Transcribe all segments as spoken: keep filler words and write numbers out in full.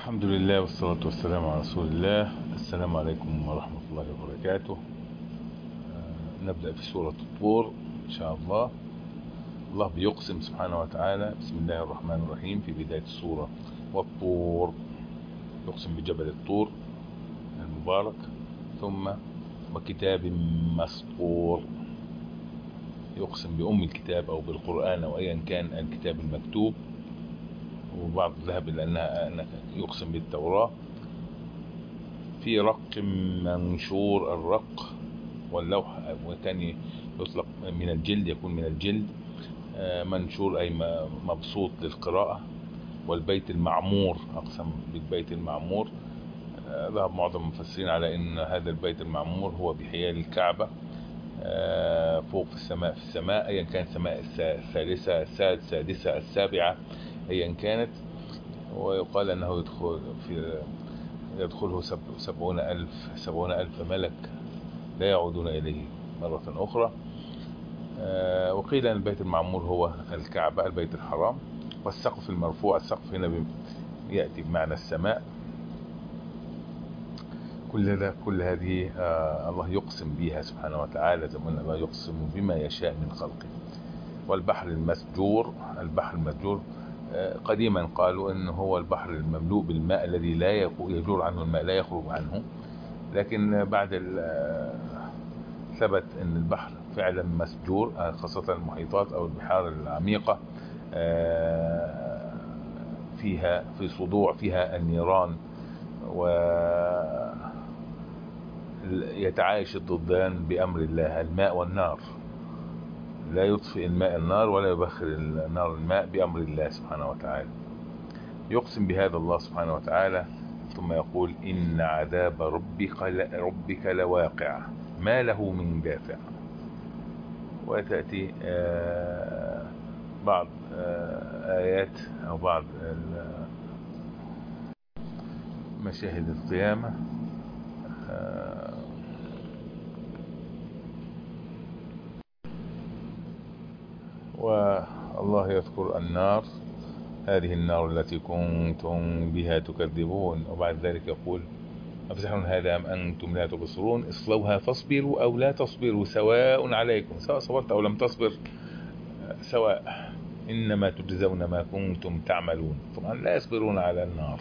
الحمد لله والصلاة والسلام على رسول الله. السلام عليكم ورحمة الله وبركاته. نبدأ في سورة الطور إن شاء الله. الله بيقسم سبحانه وتعالى: بسم الله الرحمن الرحيم في بداية السورة: والطور، يقسم بجبل الطور المبارك، ثم وكتاب مسطور، يقسم بأم الكتاب أو بالقرآن أو أيا كان الكتاب المكتوب، وبعض ذهب إلى أنها يقسم بالتوراة. في رق منشور، الرق واللوح وكان يطلق من الجلد، يكون من الجلد. منشور أي مبسوط للقراءة. والبيت المعمور، أقسم بالبيت المعمور. ذهب معظم المفسرين على أن هذا البيت المعمور هو بحيال الكعبة فوق في السماء، في السماء أيا كان، السماء الثالثة السادسة السابعة أيا كانت. ويقال أنه يدخل في يدخله سبعون ألف سبعون ألف ملك لا يعودون إليه مرة أخرى. وقيل أن البيت المعمور هو الكعبة، البيت الحرام. والسقف المرفوع، السقف هنا يأتي بمعنى السماء. كل كل هذه الله يقسم بها سبحانه وتعالى، زي ما قلنا الله يقسم بما يشاء من خلقه. والبحر المسجور، البحر المسجور قديما قالوا انه هو البحر المملوء بالماء الذي لا يجور عنه الماء، لا يخرج عنه. لكن بعد ثبت ان البحر فعلا مسجور، خاصة المحيطات او البحار العميقة فيها في صدوع فيها النيران، ويتعايش الضدان بأمر الله، الماء والنار. لا يطفئ الماء النار ولا يبخر النار الماء، بأمر الله سبحانه وتعالى. يقسم بهذا الله سبحانه وتعالى ثم يقول: إن عذاب ربك ربك لواقع ما له من دافع. وتأتي بعض آيات أو بعض مشاهد القيامة. والله يذكر النار: هذه النار التي كنتم بها تكذبون. وبعد ذلك يقول: أفسحر هذا أم أنتم لا تبصرون اصلوها فاصبروا أو لا تصبروا سواء عليكم، سواء صبرت أو لم تصبر سواء، إنما تجزون ما كنتم تعملون. طبعا لا يصبرون على النار.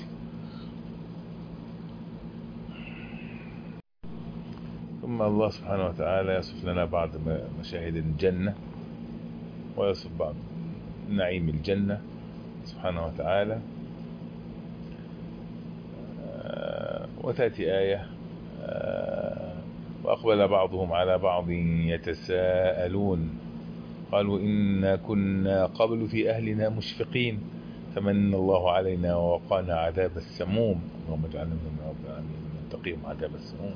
ثم الله سبحانه وتعالى يصف لنا بعض مشاهد الجنة، ويصف بعض نعيم الجنة سبحانه وتعالى. وتأتي آية: وأقبل بعضهم على بعض يتساءلون قالوا إنا كنا قبل في أهلنا مشفقين فمن الله علينا ووقانا عذاب السموم. اللهم اجعلنا من رب العالمين نتقيهم عذاب السموم.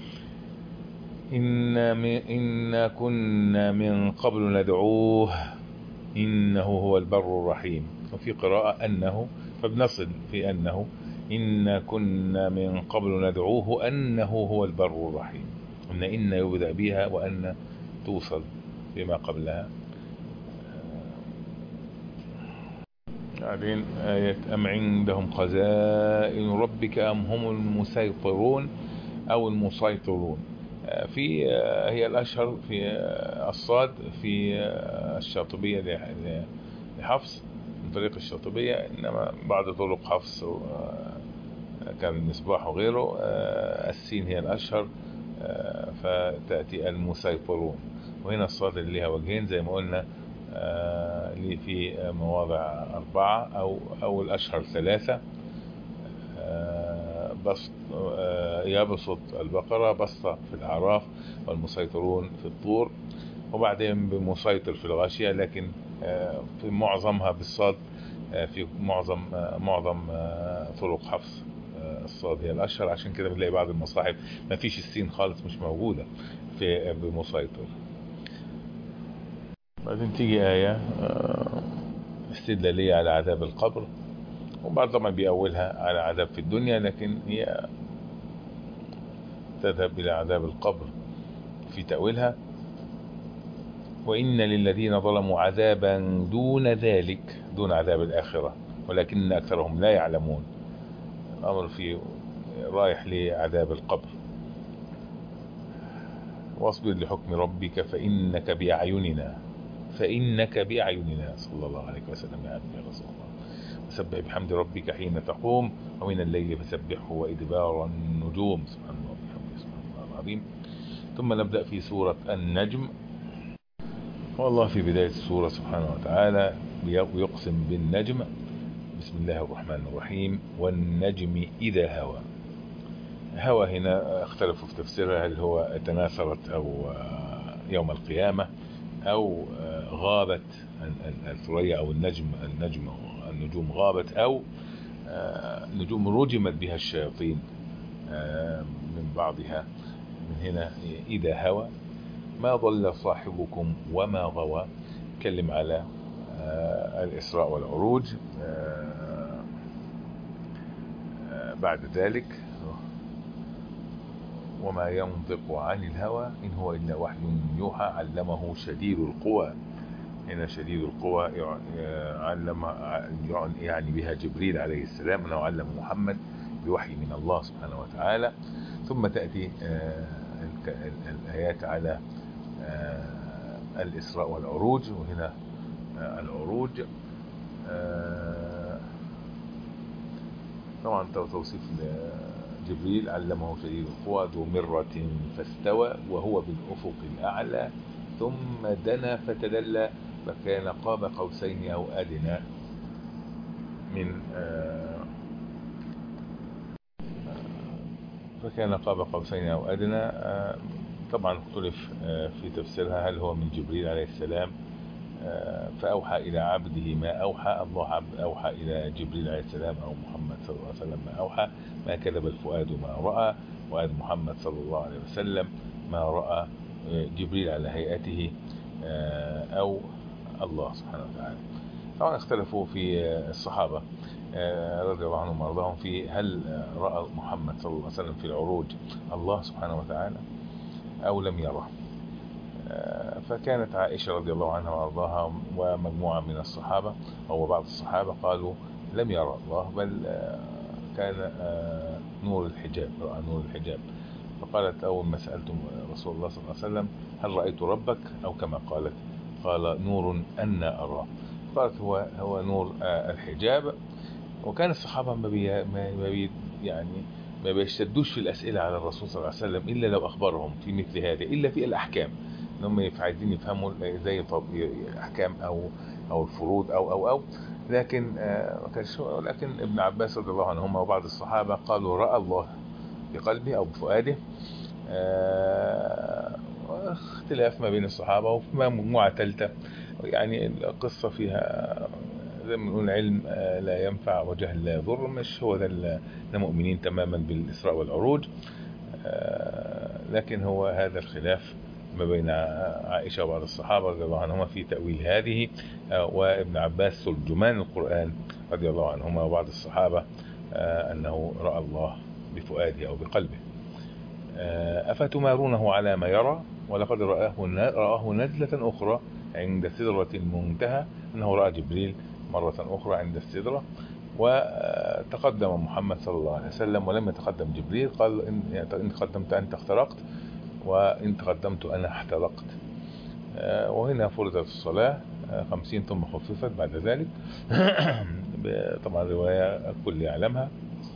إنا, إنا كنا من قبل ندعوه إنه هو البر الرحيم. وفي قراءة أنه، فبنصل في أنه إنا كنا من قبل ندعوه أنه هو البر الرحيم. إن إن يبدأ بها وأن توصل فيما قبلها. بعدين آية: أم عندهم خزائن ربك أم هم المسيطرون أو المسيطرون. في هي الأشهر في الصاد في الشاطبية لحفص من طريق الشاطبية، إنما بعض طرق حفص كالمصباح وغيره السين هي الأشهر، فتأتي المسيطرون. وهنا الصاد اللي لها وجهين زي ما قلنا، في مواضع أربعة أو أو الأشهر ثلاثة. بسط يبسط البقرة، بسط في الأعراف، والمسيطرون في الطور، وبعدين بمسيطر في الغاشية. لكن في معظمها بالصاد، في معظم معظم طرق حفص الصاد هي الأشهر. عشان كده بنلاقي بعض المصاحف ما فيش السين خالص، مش موجودة في بمسيطر. بعدين تيجي آية استدلالية على عذاب القبر، وبعض طبعا بيأولها على عذاب في الدنيا، لكن هي تذهب إلى عذاب القبر في تأويلها. وإن للذين ظلموا عذابا دون ذلك، دون عذاب الآخرة، ولكن أكثرهم لا يعلمون. أمر فيه رايح لعذاب القبر. واصبر لحكم ربك فإنك بأعيننا فإنك بأعيننا صلى الله عليه وسلم يا رسول الله. وسبح بحمد ربك حين تقوم ومن الليل فسبحه وإدبار النجوم. سبحان الله وبحمده سبحان الله العظيم. ثم نبدأ في سورة النجم. والله في بداية السورة سبحانه وتعالى ويقسم بالنجم. بسم الله الرحمن الرحيم. والنجم إذا هوى. هوى هنا اختلفوا في تفسيرها، هل هو تناثرت أو يوم القيامة أو غابت الثريا أو النجم النجم النجوم غابت أو نجوم رجمت بها الشياطين من بعضها. من هنا إذا هوى. ما ضل صاحبكم وما غوى. تكلم على الإسراء والعروج. بعد ذلك وما ينطق عن الهوى إن هو إلا وحي يوحى علمه شديد القوى. هنا شديد القوى علم يعني بها جبريل عليه السلام أنه علم محمد بوحي من الله سبحانه وتعالى. ثم تأتي الآيات على الإسراء والعروج. وهنا العروج طبعا توصيف جبريل علمه شديد القوى ذو مرة فاستوى وهو بالأفق الأعلى ثم دنا فتدلى فكان قاب قوسين أو أدنى من فكان قاب قوسين أو أدنى. طبعا اختلف في تفسيرها هل هو من جبريل عليه السلام فأوحى إلى عبده ما أوحى. الله أوحى إلى جبريل عليه السلام أو محمد صلى الله عليه وسلم ما أوحى. ما كذب الفؤاد ما رأى. وآل محمد صلى الله عليه وسلم ما رأى جبريل على هيئته أو الله سبحانه وتعالى. طبعا اختلفوا في الصحابة رضي الله عنهم وارضاهم في هل رأى محمد صلى الله عليه وسلم في العروج الله سبحانه وتعالى أو لم يره. فكانت عائشة رضي الله عنها وارضاها ومجموعة من الصحابة أو بعض الصحابة قالوا لم يرى الله بل كان نور الحجاب، رأى نور الحجاب. فقالت أول ما سألتم رسول الله صلى الله عليه وسلم هل رأيت ربك أو كما قالت قال نور أن أراه. قالت هو هو نور الحجاب. وكان الصحابة ما بي ما بي يعني ما بيشتدوش في الأسئلة على الرسول صلى الله عليه وسلم إلا لو أخبرهم في مثل هذه، إلا في الأحكام انهم عايزين يفهموا زي احكام او او الفروض او او او لكن لكن ابن عباس رضي الله عنهما وبعض الصحابه قالوا راى الله بقلبه او بفؤاده. اختلاف ما بين الصحابه وفي مجموعه ثالثه يعني القصه فيها زي ما نقول علم لا ينفع وجهل لا يضر. مش هو ده المؤمنين تماما بالاسراء والعروج، لكن هو هذا الخلاف ما بين عائشة وبعض الصحابة رضي الله عنهما في تأويل هذه، وابن عباس ترجمان القرآن رضي الله عنهما وبعض الصحابة أنه رأى الله بفؤاده أو بقلبه. أفتمارونه على ما يرى ولقد رآه رآه نزلة أخرى عند سدرة المنتهى أنه رأى جبريل مرة أخرى عند السدرة. وتقدم محمد صلى الله عليه وسلم ولم يتقدم جبريل. قال إن تقدمت أنت اخترقت وإن تقدمت أنا احترقت. وهنا فرضت الصلاة خمسين ثم خففت بعد ذلك. طبعا رواية الكل يعلمها.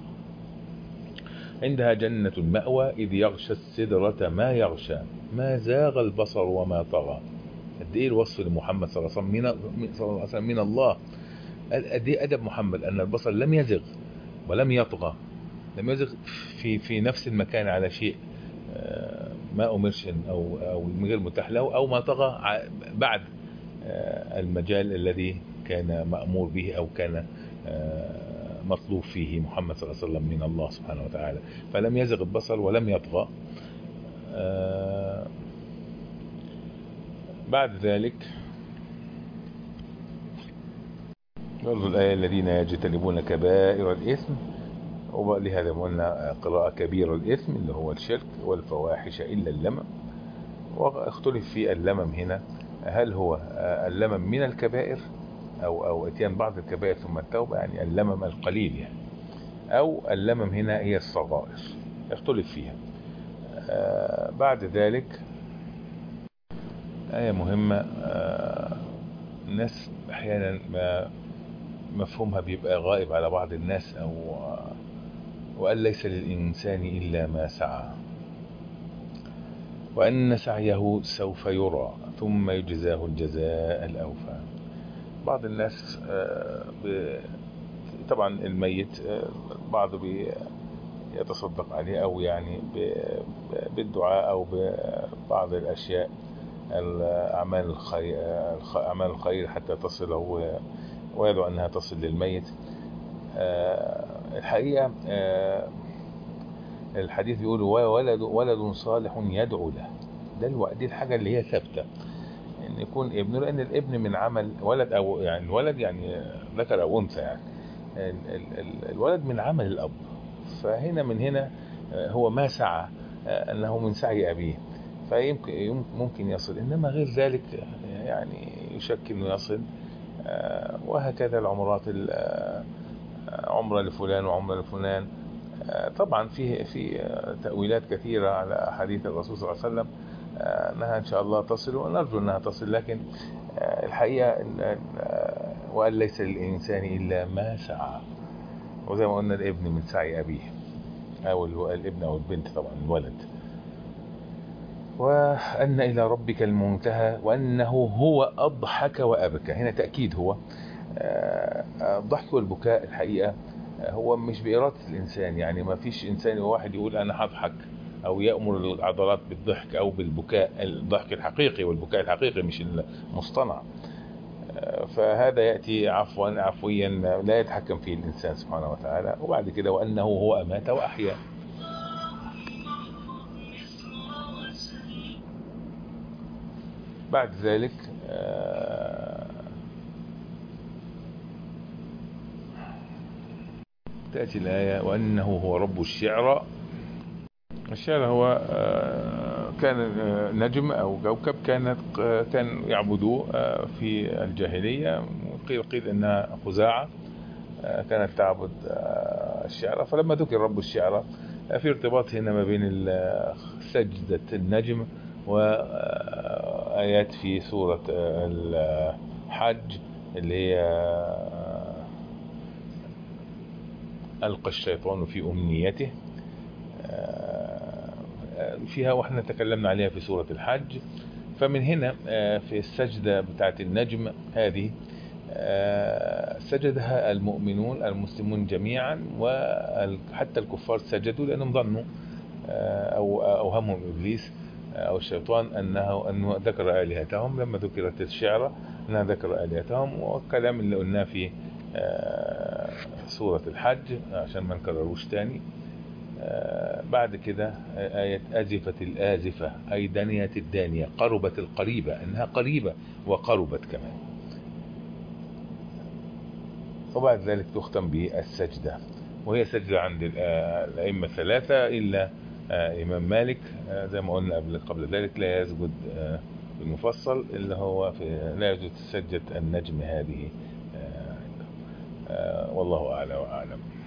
عندها جنة المأوى إذ يغشى السدرة ما يغشى ما زاغ البصر وما طغى. قد ايه الوصف لمحمد صلى الله عليه وسلم من الله. قد ايه أدب محمد أن البصر لم يزغ ولم يطغى، لم يزغ في في نفس المكان على شيء ما أمرش أو أو غير متاح له أو ما طغى بعد المجال الذي كان مأمور به أو كان مطلوب فيه محمد صلى الله عليه وسلم من الله سبحانه وتعالى. فلم يزغ البصر ولم يطغى. بعد ذلك برضو الآية الذين يجتنبون كبائر الإثم، ولهذا قلنا قراءة كبير الإثم اللي هو الشرك والفواحش إلا اللمم. واختلف في اللمم هنا هل هو اللمم من الكبائر أو أو اتيان بعض الكبائر ثم التوبة، يعني اللمم القليل يعني أو اللمم هنا هي الصغائر، يختلف فيها. آه بعد ذلك آية مهمة، آه الناس أحيانا ما مفهومها بيبقى غائب على بعض الناس، أو آه وأن ليس للإنسان إلا ما سعى، وأن سعيه سوف يرى ثم يجزاه الجزاء الأوفى. بعض الناس طبعا الميت بعض بيتصدق عليه، أو يعني بالدعاء أو ببعض الأشياء، الأعمال الخير, أعمال الخير حتى تصله ويدعو أنها تصل للميت. الحقيقة الحديث بيقول ولد ولد صالح يدعو له، ده دي الحاجة اللي هي ثابتة، ان يكون ابنه، لان الابن من عمل ولد، او يعني الولد يعني ذكر او انثى، يعني ال ال ال الولد من عمل الاب. فهنا من هنا هو ما سعى انه من سعي ابيه، فيمكن ممكن يصل، انما غير ذلك يعني يشك انه يصل. وهكذا العمرات، عمرة لفلان وعمرة لفلان. طبعا في في تأويلات كثيرة على أحاديث الرسول صلى الله عليه وسلم أنها إن شاء الله تصل، ونرجو أنها تصل، لكن الحقيقة وأن ليس للإنسان إلا ما سعى، وزي ما قلنا الابن من سعي أبيه، أو الابن أو البنت طبعا الولد. وأن إلى ربك المنتهى وأنه هو أضحك وأبكى، هنا تأكيد هو. الضحك والبكاء الحقيقة هو مش بإرادة الإنسان، يعني ما فيش إنسان واحد يقول أنا هضحك أو يأمر العضلات بالضحك أو بالبكاء، الضحك الحقيقي والبكاء الحقيقي مش المصطنع. فهذا يأتي عفوا عفويا لا يتحكم فيه الإنسان سبحانه وتعالى. وبعد كده وأنه هو أمات وأحيا. بعد ذلك تأتي الآية وأنه هو رب الشعرى. الشعرى هو كان نجم أو كوكب كانت كان يعبدوه في الجاهلية. قيل قيل أنها خزاعة كانت تعبد الشعرى، فلما ذكر رب الشعرى في ارتباط هنا ما بين سجدة النجم وآيات في سورة الحج اللي هي ألقى الشيطان في أمنيته، فيها واحنا تكلمنا عليها في سورة الحج. فمن هنا في السجدة بتاعت النجم هذه سجدها المؤمنون المسلمون جميعا، وحتى الكفار سجدوا لأنهم ظنوا أو أوهمهم إبليس أو الشيطان أنه, أنه ذكر آلهتهم لما ذكرت الشعرى، أنها ذكر آلهتهم. والكلام اللي قلناه في سورة الحج عشان ما نكرروش تاني. بعد كده آية أزفت الآزفة، أي دانية الدانية، قربت القريبة، إنها قريبة وقربت كمان. وبعد ذلك تختم بالسجدة، وهي سجدة عند الأئمة الثلاثة إلا إمام مالك زي ما قلنا قبل قبل ذلك لا يسجد بالمفصل، اللي هو في لا يسجد سجدة النجم هذه. والله أعلى وأعلم.